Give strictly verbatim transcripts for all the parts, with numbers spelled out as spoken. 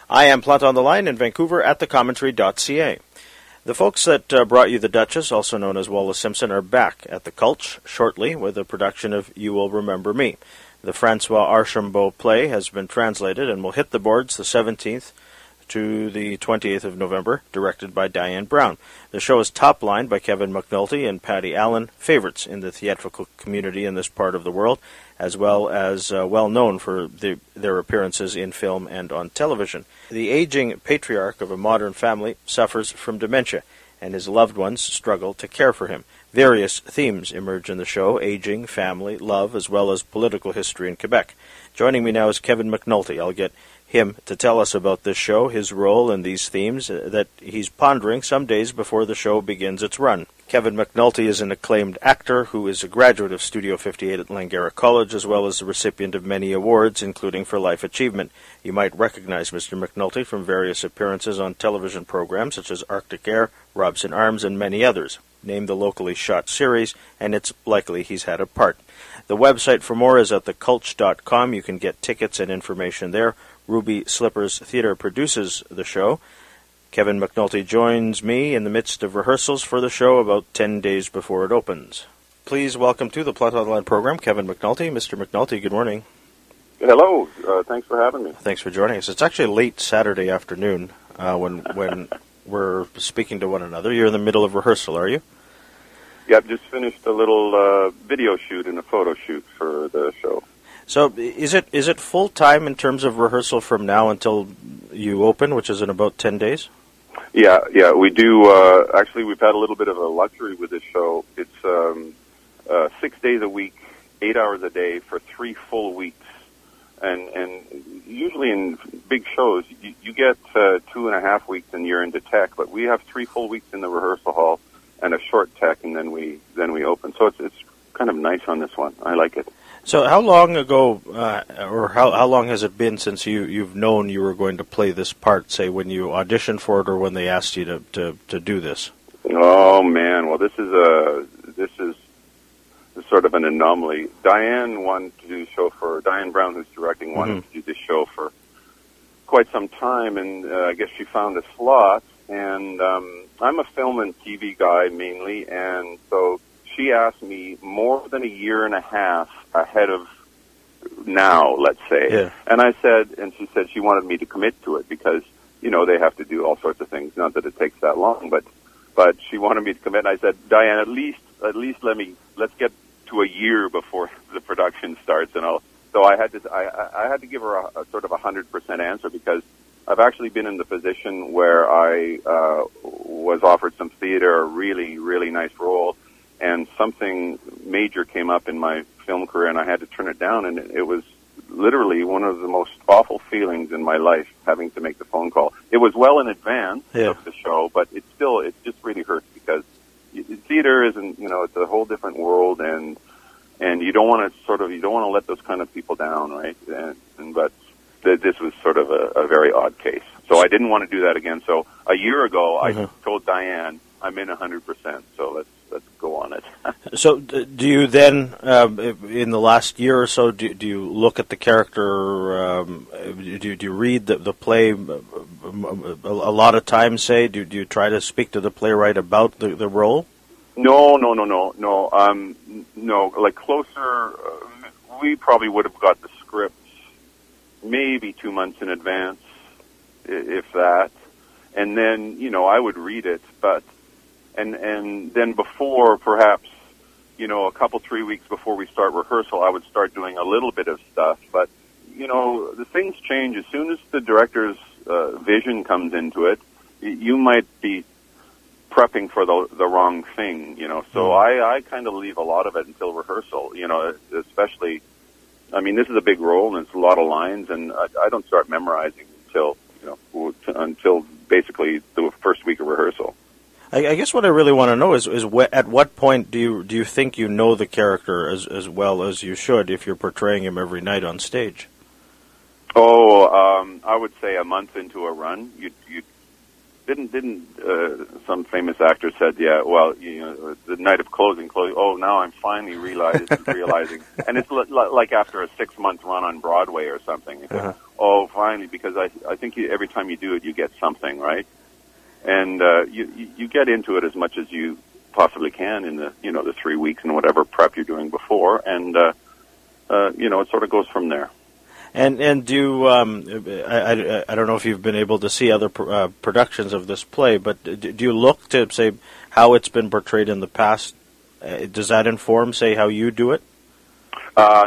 I am Plant on the Line in Vancouver at the commentary dot c a. The folks that uh, brought you The Duchess, also known as Wallace Simpson, are back at the Cultch shortly with a production of You Will Remember Me. The Francois Archambault play has been translated and will hit the boards the seventeenth to the twenty-eighth of November, directed by Diane Brown. The show is top-lined by Kevin McNulty and Patty Allen, favorites in the theatrical community in this part of the world, as well as uh, well-known for the, their appearances in film and on television. The aging patriarch of a modern family suffers from dementia, and his loved ones struggle to care for him. Various themes emerge in the show: aging, family, love, as well as political history in Quebec. Joining me now is Kevin McNulty. I'll get him to tell us about this show, his role in these themes uh, that he's pondering some days before the show begins its run. Kevin McNulty is an acclaimed actor who is a graduate of Studio fifty-eight at Langara College, as well as the recipient of many awards, including for life achievement. You might recognize Mister McNulty from various appearances on television programs such as Arctic Air, Robson Arms, and many others. Name the locally shot series, and it's likely he's had a part. The website for more is at the cultch dot com. You can get tickets and information there. Ruby Slippers Theatre produces the show. Kevin McNulty joins me in the midst of rehearsals for the show about ten days before it opens. Please welcome to the Plant on the Line program, Kevin McNulty. Mister McNulty, good morning. Hello. Uh, thanks for having me. Thanks for joining us. It's actually late Saturday afternoon uh, when when we're speaking to one another. You're in the middle of rehearsal, are you? Yeah, I've just finished a little uh, video shoot and a photo shoot for the show. So is it is it full time in terms of rehearsal from now until you open, which is in about ten days? Yeah, yeah, we do. Uh, actually, we've had a little bit of a luxury with this show. It's um, uh, six days a week, eight hours a day for three full weeks. And and usually in big shows, you, you get uh, two and a half weeks and you're into tech. But we have three full weeks in the rehearsal hall and a short tech, and then we then we open. So it's it's kind of nice on this one. I like it. So how long ago, uh, or how how long has it been since you, you've known you were going to play this part, say, when you auditioned for it or when they asked you to, to, to do this? Oh, man. Well, this is a this is sort of an anomaly. Diane wanted to do the show for, Diane Brown, who's directing, wanted mm-hmm. to do this show for quite some time, and uh, I guess she found a slot. And um, I'm a film and T V guy mainly, and so she asked me more than a year and a half ahead of now, let's say. Yeah. And I said, and she said she wanted me to commit to it because, you know, they have to do all sorts of things. Not that it takes that long, but but she wanted me to commit. And I said, Diane, at least at least let me let's get to a year before the production starts. And I'll. So I had to I, I had to give her a, a sort of a hundred percent answer because I've actually been in the position where I uh, was offered some theater, a really really nice role. And something major came up in my film career, and I had to turn it down. And it was literally one of the most awful feelings in my life, having to make the phone call. It was well in advance yeah. of the show, but it still, it just really hurts because theater isn't, you know, it's a whole different world, and and you don't want to sort of, you don't want to let those kind of people down, right? And, and but th- this was sort of a, a very odd case. So I didn't want to do that again. So a year ago, mm-hmm. I told Diane, I'm in one hundred percent, so let's let's go on it. So do you then, um, in the last year or so, do, do you look at the character, um, do, do you read the, the play a lot of times, say? Do, do you try to speak to the playwright about the, the role? No, no, no, no, no. Um, no, like closer, uh, we probably would have got the script maybe two months in advance, if that. And then, you know, I would read it, but And and then before, perhaps, you know, a couple, three weeks before we start rehearsal, I would start doing a little bit of stuff. But, you know, the things change. As soon as the director's uh, vision comes into it, you might be prepping for the the wrong thing, you know. So mm. I, I kind of leave a lot of it until rehearsal, you know, especially, I mean, this is a big role and it's a lot of lines, and I, I don't start memorizing until, you know, until basically the first week of rehearsal. I guess what I really want to know is, is wh- at what point do you do you think you know the character as as well as you should if you're portraying him every night on stage? Oh, um, I would say a month into a run, you you didn't didn't uh, some famous actor said, yeah, well, you know, the night of closing, closing. Oh, now I'm finally realize, realizing, and it's li- li- like after a six month run on Broadway or something. Uh-huh. Oh, finally, because I I think you, every time you do it, you get something, right? And uh, you you get into it as much as you possibly can in the you know the three weeks and whatever prep you're doing before, and uh, uh, you know it sort of goes from there. And and do um, I, I I don't know if you've been able to see other pr- uh, productions of this play, but do you look to say how it's been portrayed in the past? Uh, does that inform, say, how you do it? Uh,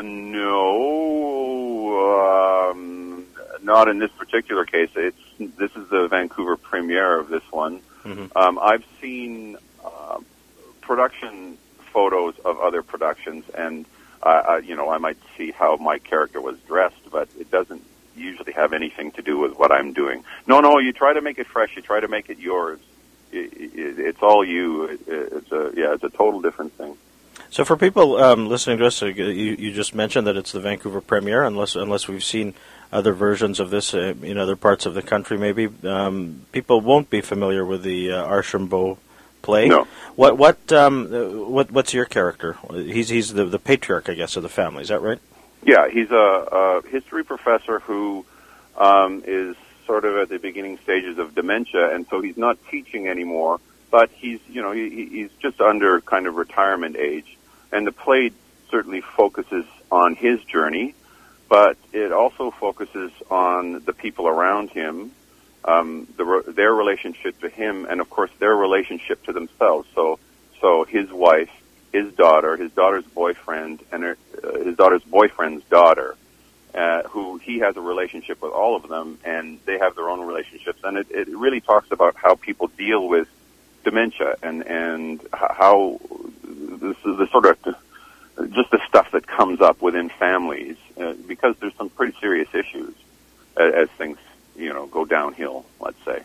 no, um, not in this particular case. It's this is the Vancouver premiere of this one. Mm-hmm. Um, I've seen uh, production photos of other productions, and uh, uh, you know, I might see how my character was dressed, but it doesn't usually have anything to do with what I'm doing. No, no, you try to make it fresh. You try to make it yours. It, it, it's all you. It, it's a yeah, it's a total different thing. So for people um, listening to us, uh, you, you just mentioned that it's the Vancouver premiere, unless unless we've seen other versions of this uh, in other parts of the country, maybe um, people won't be familiar with the uh, Archambault play. No. What what um, what what's your character? He's he's the the patriarch, I guess, of the family. Is that right? Yeah, he's a, a history professor who um, is sort of at the beginning stages of dementia, and so he's not teaching anymore. But he's you know he, he's just under kind of retirement age, and the play certainly focuses on his journey, but it also focuses on the people around him. Um, the, their relationship to him, and of course their relationship to themselves. So, so his wife, his daughter, his daughter's boyfriend, and her, uh, his daughter's boyfriend's daughter, uh, who he has a relationship with all of them, and they have their own relationships. And it, it really talks about how people deal with dementia and and how this is the sort of just the stuff that comes up within families, uh, because there's some pretty serious issues as, as things. You know, go downhill. Let's say.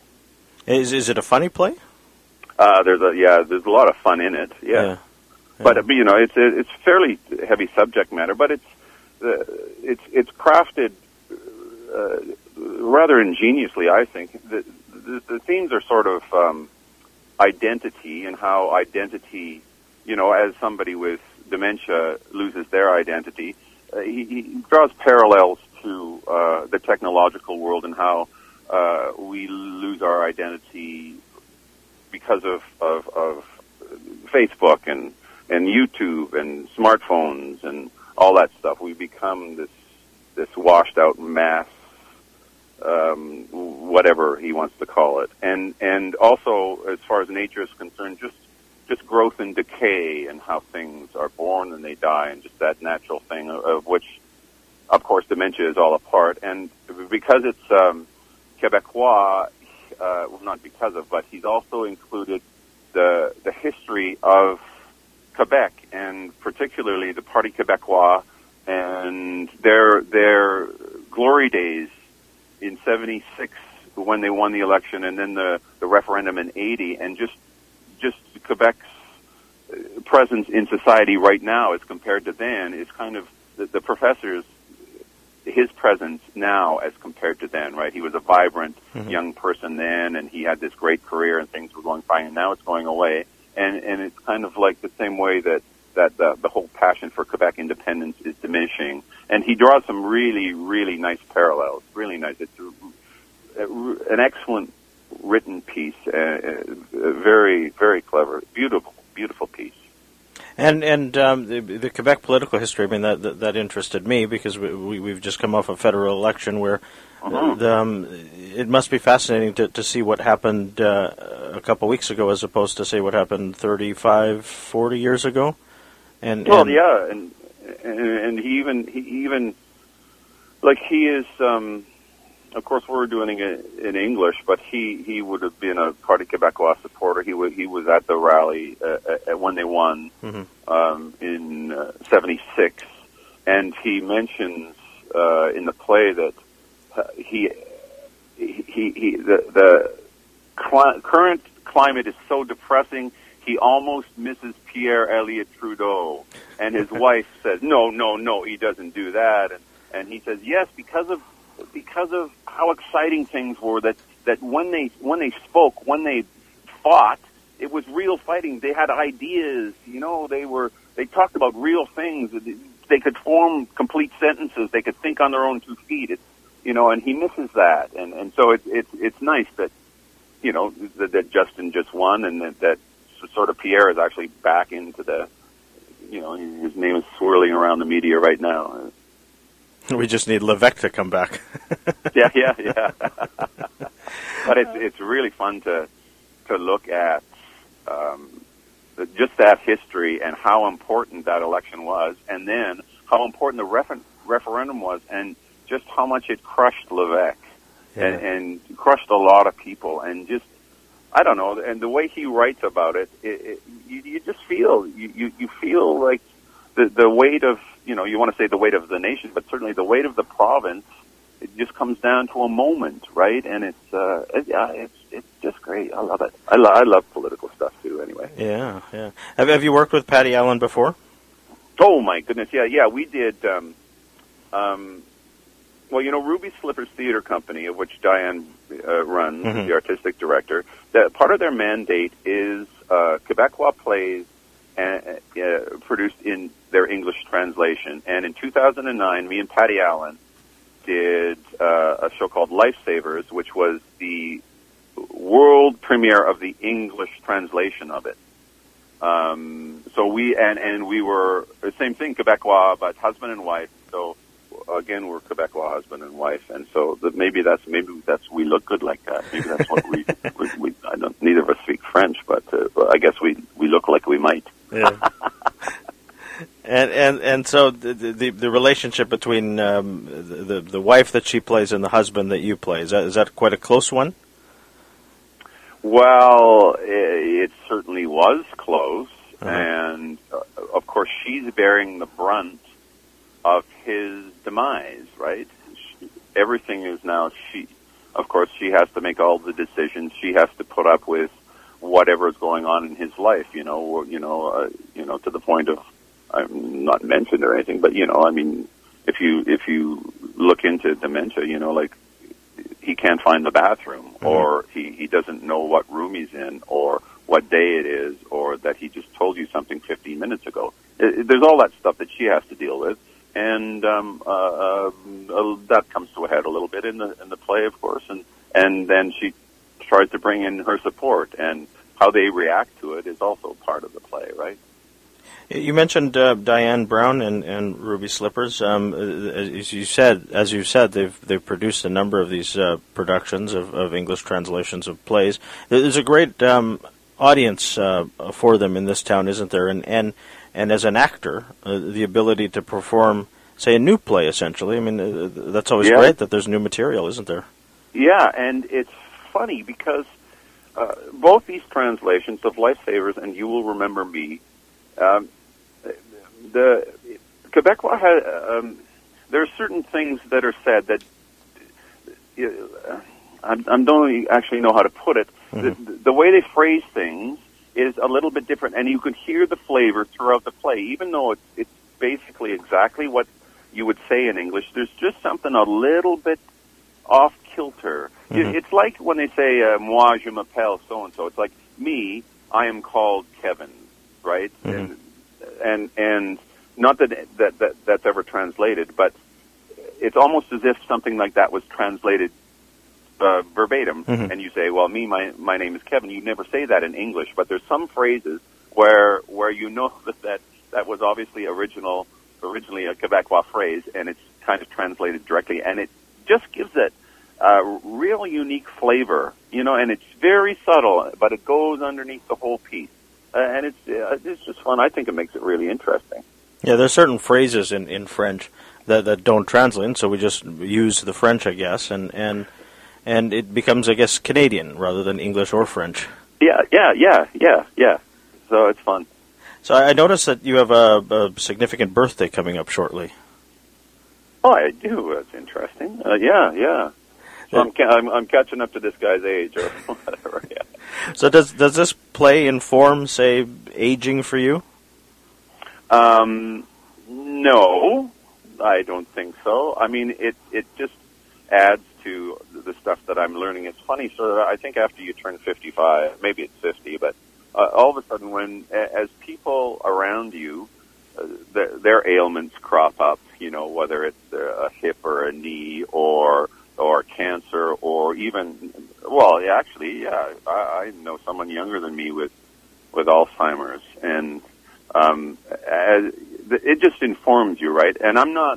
Is is it a funny play? Uh, there's a yeah. There's a lot of fun in it. Yeah, yeah. Yeah. But you know, it's it's fairly heavy subject matter, but it's uh, it's it's crafted uh, rather ingeniously. I think the, the the themes are sort of um, identity and how identity, you know, as somebody with dementia loses their identity, uh, he, he draws parallels to uh, the technological world and how uh, we lose our identity because of, of, of Facebook and, and YouTube and smartphones and all that stuff. We become this this washed out mass, um, whatever he wants to call it. And and also, as far as nature is concerned, just just growth and decay and how things are born and they die, and just that natural thing of, of which, of course, dementia is all a part. And because it's um, Quebecois, uh, well, not because of, but he's also included the the history of Quebec, and particularly the Parti Québécois and their their glory days in seventy-six when they won the election, and then the, the referendum in eighty, and just just Quebec's presence in society right now as compared to then is kind of the, the professor's his presence now as compared to then, right? He was a vibrant mm-hmm. young person then, and he had this great career, and things were going fine, and now it's going away. And and it's kind of like the same way that, that the, the whole passion for Quebec independence is diminishing. And he draws some really, really nice parallels, really nice. It's a, a, an excellent written piece, uh, a very, very clever, beautiful, beautiful piece. And and um, the, the Quebec political history, I mean, that that, that interested me because we, we, we've just come off a federal election where uh-huh. the, um, it must be fascinating to, to see what happened uh, a couple weeks ago as opposed to, say, what happened thirty-five, forty years ago. And, well, and yeah, and, and and he even, he even, like he is, um, of course we're doing it in English, but he, he would have been a Parti Québécois supporter. He was, he was at the rally uh, at, when they won mm-hmm. um, in uh, seventy-six, and he mentions uh, in the play that uh, he, he, he, the, the cli- current climate is so depressing, he almost misses Pierre Elliott Trudeau. And his wife says, no, no, no, he doesn't do that. And, and he says, yes, because of because of how exciting things were, that that when they when they spoke, when they fought, it was real fighting. They had ideas, you know. They were they talked about real things. They could form complete sentences. They could think on their own two feet. It's, you know, and he misses that, and and so it's it's it's nice that, you know, that, that Justin just won, and that, that sort of Pierre is actually back into the, you know, his name is swirling around the media right now. We just need Levesque to come back. yeah, yeah, yeah. But it's it's really fun to to look at um, the, just that history and how important that election was, and then how important the refer- referendum was, and just how much it crushed Levesque. Yeah. And, and crushed a lot of people, and just, I don't know, and the way he writes about it, it, it you, you just feel, you, you, you feel like the, the weight of, you know, you want to say the weight of the nation, but certainly the weight of the province, it just comes down to a moment, right? And it's, uh, it, yeah, it's, it's just great. I love it. I, lo- I love political stuff too, anyway. Yeah, yeah. Have, have you worked with Patty Allen before? Oh my goodness, yeah, yeah, we did, um, um, well, you know, Ruby Slippers Theater Company, of which Diane uh, runs, mm-hmm. the artistic director, that part of their mandate is uh, Quebecois plays and, uh, produced in their English translation. And in two thousand nine, me and Patty Allen did uh, a show called Lifesavers, which was the world premiere of the English translation of it. Um, so we, and, and we were, the same thing, Quebecois, but husband and wife, so again, we're Quebecois husband and wife, and so that maybe that's maybe that's we look good like that. Maybe that's what we. we, we I don't. Neither of us speak French, but, uh, but I guess we we look like we might. Yeah. and and and so the the, the relationship between um, the the wife that she plays and the husband that you play, is that is that quite a close one? Well, it, it certainly was close, uh-huh. and uh, of course she's bearing the brunt of his demise, right? She, everything is now she. Of course, she has to make all the decisions. She has to put up with whatever is going on in his life. You know, or, you know, uh, you know, to the point of I'm not mentioned or anything, but you know, I mean, if you if you look into dementia, you know, like he can't find the bathroom, mm-hmm. or he he doesn't know what room he's in, or what day it is, or that he just told you something fifteen minutes ago. It, it, there's all that stuff that she has to deal with. And um, uh, uh, that comes to a head a little bit in the in the play, of course, and and then she tries to bring in her support, and how they react to it is also part of the play, right? You mentioned uh, Diane Brown and, and Ruby Slippers. Um, as you said, as you said, they've they've produced a number of these uh, productions of, of English translations of plays. There's a great um, audience uh, for them in this town, isn't there? And and And as an actor, uh, the ability to perform, say, a new play, essentially. I mean, uh, that's always yeah. great that there's new material, isn't there? Yeah, and it's funny because uh, both these translations of Lifesavers and You Will Remember Me, um, the Quebecois has, um, there are certain things that are said that uh, I, I don't actually know how to put it. Mm-hmm. The, the way they phrase things is a little bit different, and you can hear the flavor throughout the play, even though it's, it's basically exactly what you would say in English. There's just something a little bit off kilter. Mm-hmm. It's like when they say, uh, moi je m'appelle so-and-so. It's like, me, I am called Kevin, right? Mm-hmm. And, and, and not that, that, that that's ever translated, but it's almost as if something like that was translated Uh, verbatim, mm-hmm. and you say, well, me, my my name is Kevin. You never say that in English, but there's some phrases where where you know that that, that was obviously original, originally a Quebecois phrase, and it's kind of translated directly, and it just gives it a real unique flavor, you know, and it's very subtle, but it goes underneath the whole piece, uh, and it's uh, it's just fun. I think it makes it really interesting. Yeah, there's certain phrases in, in French that, that don't translate, so we just use the French, I guess, and and. And it becomes, I guess, Canadian rather than English or French. Yeah, yeah, yeah, yeah, yeah. So it's fun. So I noticed that you have a, a significant birthday coming up shortly. Oh, I do. That's interesting. Uh, yeah, yeah. So I'm, ca- I'm I'm catching up to this guy's age or whatever. Yeah. So does does this play inform, say, aging for you? Um, no, I don't think so. I mean, it it just adds to the stuff that I'm learning. It's funny, sort of, I think after you turn fifty-five, maybe it's fifty, but uh, all of a sudden when, as people around you, uh, the, their ailments crop up, you know, whether it's a hip or a knee or or cancer or even, well, yeah, actually, yeah, I, I know someone younger than me with, with Alzheimer's, and um, as, it just informs you, right? And I'm not,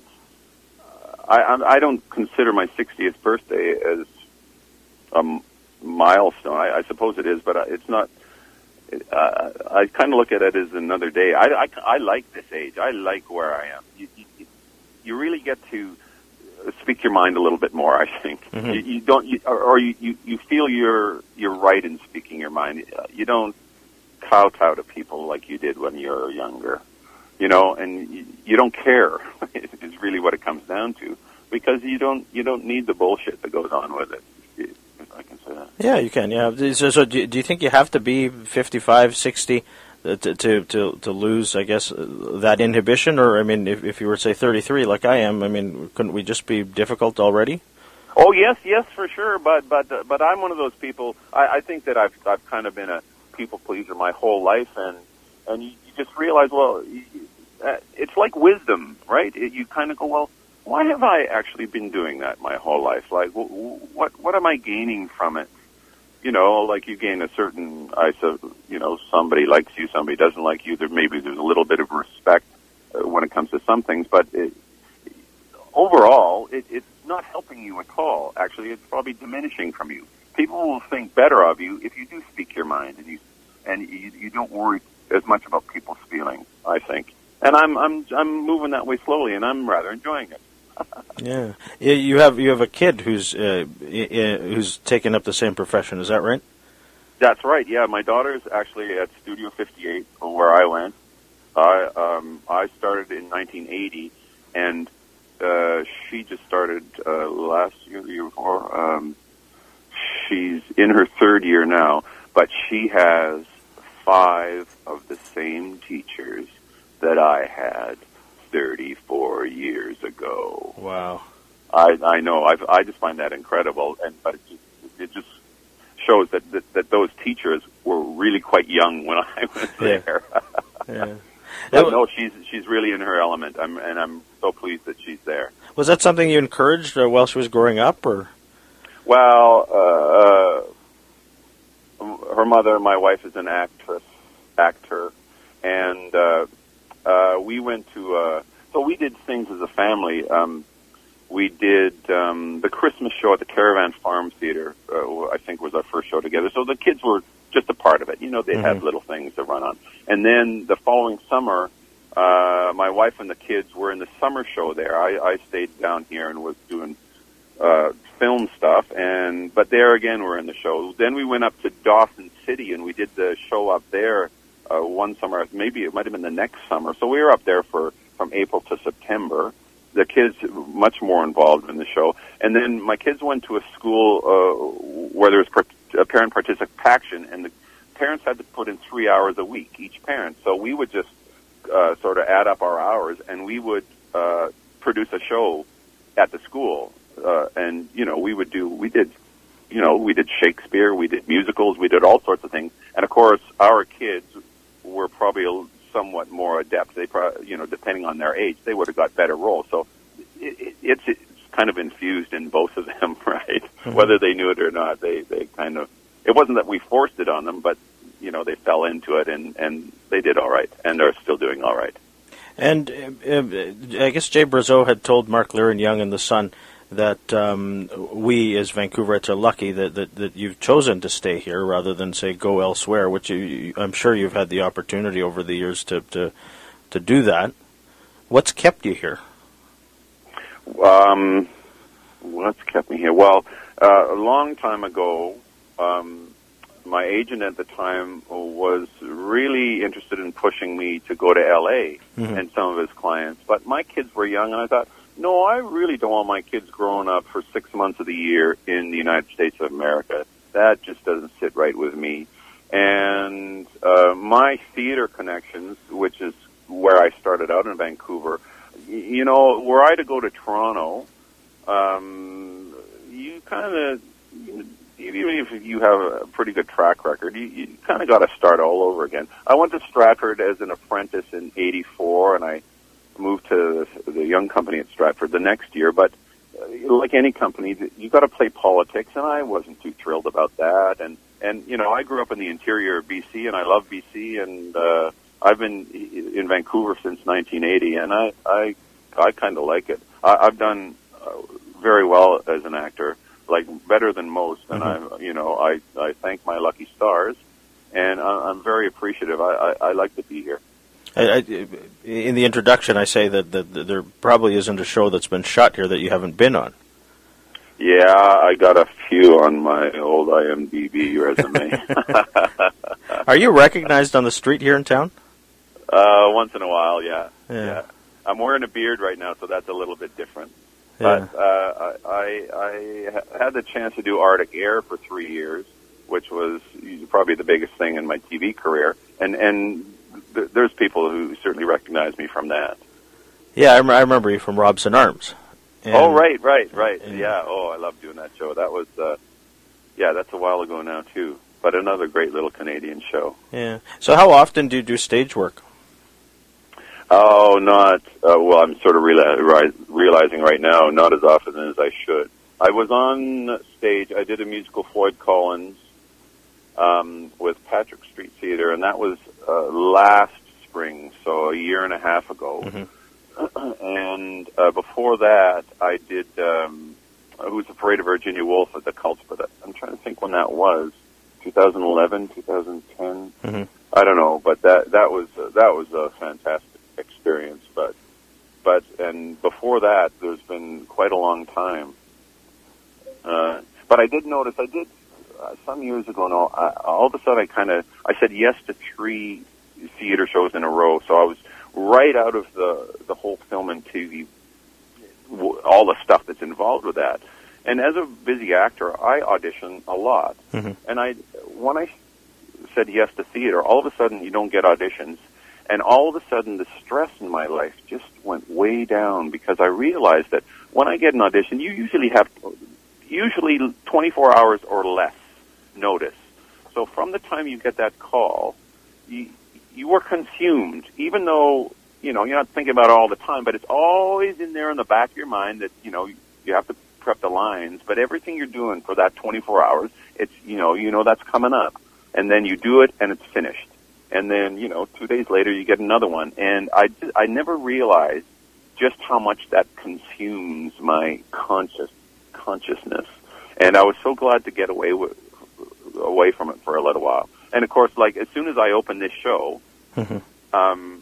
I, I don't consider my sixtieth birthday as a milestone. I, I suppose it is, but it's not. Uh, I kind of look at it as another day. I, I, I like this age. I like where I am. You, you, you really get to speak your mind a little bit more, I think. Mm-hmm. You, you don't, you, or, or you, you, you feel you're you're right in speaking your mind. You don't kowtow to people like you did when you were younger. You know, and you, you don't care is really what it comes down to, because you don't you don't need the bullshit that goes on with it. If I can say that. Yeah, you can. Yeah. So, so do, do you think you have to be fifty-five, sixty to to to, to lose, I guess, that inhibition? Or I mean, if if you were to say thirty-three, like I am, I mean, couldn't we just be difficult already? Oh yes, yes, for sure. But but uh, but I'm one of those people. I, I think that I've I've kind of been a people pleaser my whole life, and and you, you just realize, well. You, Uh, it's like wisdom, right? It, you kind of go, well, why have I actually been doing that my whole life? Like, w- what what am I gaining from it? You know, like you gain a certain, I so, you know, somebody likes you, somebody doesn't like you. There maybe there's a little bit of respect uh, when it comes to some things, but it, overall, it, it's not helping you at all. Actually, it's probably diminishing from you. People will think better of you if you do speak your mind and you and you, you don't worry as much about people's feelings, I think. And I'm I'm I'm moving that way slowly, and I'm rather enjoying it. Yeah, you have you have a kid who's uh, who's taken up the same profession. Is that right? That's right. Yeah, my daughter's actually at Studio fifty-eight, where I went. I um I started in nineteen eighty, and uh, she just started uh, last year, the year before. Um, she's in her third year now, but she has five of the same teachers that I had thirty-four years ago. Wow. I I know. I I just find that incredible, and but it just, it just shows that, that that those teachers were really quite young when I was yeah. there. yeah. But no, she's she's really in her element. I'm and I'm so pleased that she's there. Was that something you encouraged uh, while she was growing up, or? Well, uh, uh, her mother, my wife, is an actress, actor, and. Uh, Uh, we went to, uh, so we did things as a family. Um, we did um, the Christmas show at the Caravan Farm Theater, uh, I think was our first show together. So the kids were just a part of it. You know, they mm-hmm. had little things to run on. And then the following summer, uh, my wife and the kids were in the summer show there. I, I stayed down here and was doing uh, film stuff. And but there again, we're in the show. Then we went up to Dawson City, and we did the show up there. Uh, one summer, maybe it might have been the next summer. So we were up there for from April to September. The kids much more involved in the show. And then my kids went to a school uh, where there was part- a parent participation, and the parents had to put in three hours a week, each parent. So we would just uh, sort of add up our hours, and we would uh, produce a show at the school. Uh, and, you know, we would do, we did, you know, we did Shakespeare, we did musicals, we did all sorts of things. And, of course, our kids were probably somewhat more adept. They, probably, you know, depending on their age, they would have got better roles. So it, it, it's, it's kind of infused in both of them, right? Mm-hmm. Whether they knew it or not, they, they kind of. It wasn't that we forced it on them, but you know, they fell into it, and, and they did all right, and are still doing all right. And uh, I guess Jay Brazeau had told Mark Liren Young in The Sun that um, we as Vancouverites are lucky that, that, that you've chosen to stay here rather than, say, go elsewhere, which you, I'm sure you've had the opportunity over the years to, to, to do that. What's kept you here? Um, what's kept me here? Well, uh, a long time ago, um, my agent at the time was really interested in pushing me to go to L A mm-hmm. and some of his clients, but my kids were young, and I thought, no, I really don't want my kids growing up for six months of the year in the United States of America. That just doesn't sit right with me. And uh, my theater connections, which is where I started out in Vancouver, you know, were I to go to Toronto, um, you kind of, even if you have a pretty good track record, you, you kind of got to start all over again. I went to Stratford as an apprentice in eighty-four, and I moved to the young company at Stratford the next year. But uh, like any company, you got to play politics, and I wasn't too thrilled about that. And and you know, I grew up in the interior of B C, and I love B C, and uh, I've been in Vancouver since nineteen eighty, and I I I kind of like it. I, I've done uh, very well as an actor. Like better than most, and mm-hmm. I, you know, I, I thank my lucky stars, and I, I'm very appreciative. I, I, I like to be here. I, I, in the introduction, I say that, that, that there probably isn't a show that's been shot here that you haven't been on. Yeah, I got a few on my old I M D B resume. Are you recognized on the street here in town? Uh, once in a while, yeah. yeah. Yeah. I'm wearing a beard right now, so that's a little bit different. Yeah. But uh, I, I had the chance to do Arctic Air for three years, which was probably the biggest thing in my T V career. And and th- there's people who certainly recognize me from that. Yeah, I, rem- I remember you from Robson Arms. And, oh, right, right, right. And, yeah, oh, I love doing that show. That was, uh, yeah, that's a while ago now, too. But another great little Canadian show. Yeah. So how often do you do stage work? Oh, not, uh, well, I'm sort of reali- realizing right now, not as often as I should. I was on stage, I did a musical, Floyd Collins, um, with Patrick Street Theatre, and that was uh, last spring, so a year and a half ago. Mm-hmm. And uh, before that, I did um, Who's Afraid of Virginia Woolf at the Cults, but I'm trying to think when that was, twenty eleven, twenty ten? Mm-hmm. I don't know, but that that was uh, that was a fantastic experience, but but and before that there's been quite a long time, uh, but I did notice I did uh, some years ago now I, all of a sudden I kind of I said yes to three theater shows in a row, so I was right out of the the whole film and T V, all the stuff that's involved with that. And as a busy actor, I audition a lot. Mm-hmm. And I when I said yes to theater, all of a sudden you don't get auditions. And all of a sudden, the stress in my life just went way down because I realized that when I get an audition, you usually have usually twenty-four hours or less notice. So from the time you get that call, you, you are consumed, even though, you know, you're not thinking about it all the time, but it's always in there in the back of your mind that, you know, you have to prep the lines. But everything you're doing for that twenty-four hours, it's, you know, you know that's coming up. And then you do it, and it's finished. And then, you know, two days later, you get another one. And I, I never realized just how much that consumes my conscious consciousness. And I was so glad to get away with, away from it for a little while. And, of course, like, as soon as I open this show, mm-hmm. um,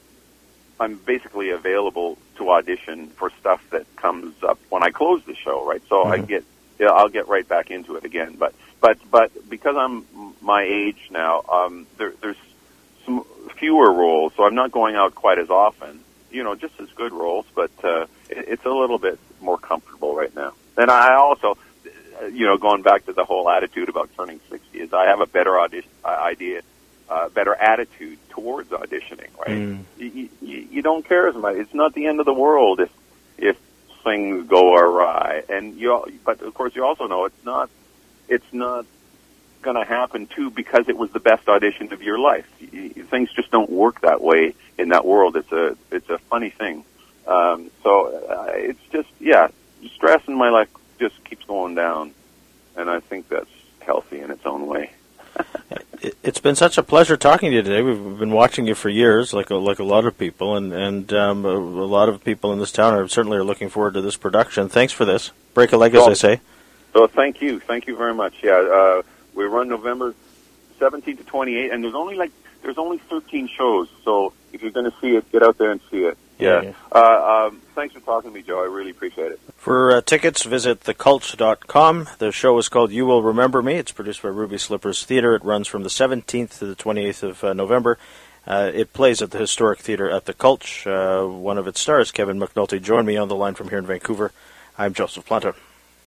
I'm basically available to audition for stuff that comes up when I close the show, right? So mm-hmm. I get, yeah, I'll get right back into it again. But, but, but because I'm my age now, um, there, there's some fewer roles, so I'm not going out quite as often. You know, just as good roles, but uh, it, it's a little bit more comfortable right now. And I also, you know, going back to the whole attitude about turning sixty, is I have a better audition uh, idea, uh, better attitude towards auditioning. Right? Mm. You, you, you don't care as much. It's not the end of the world if if things go awry. And you, but of course, you also know it's not. It's not going to happen too because it was the best audition of your life. Things just don't work that way in that world. It's a it's a funny thing. Um, so uh, it's just yeah, stress in my life just keeps going down, and I think that's healthy in its own way. It's been such a pleasure talking to you today. We've been watching you for years, like a, like a lot of people, and and um, a, a lot of people in this town are certainly are looking forward to this production. Thanks for this. Break a leg, as so, I say. So thank you, thank you very much. Yeah. Uh, We run November seventeenth to twenty-eighth, and there's only like there's only thirteen shows. So if you're going to see it, get out there and see it. Yeah. yeah. Uh, um, thanks for talking to me, Joe. I really appreciate it. For uh, tickets, visit the cult dot com. The show is called You Will Remember Me. It's produced by Ruby Slippers Theatre. It runs from the seventeenth to the twenty-eighth of uh, November. Uh, it plays at the Historic Theatre at the Culch. Uh, one of its stars, Kevin McNulty, joined me on the line from here in Vancouver. I'm Joseph Planta.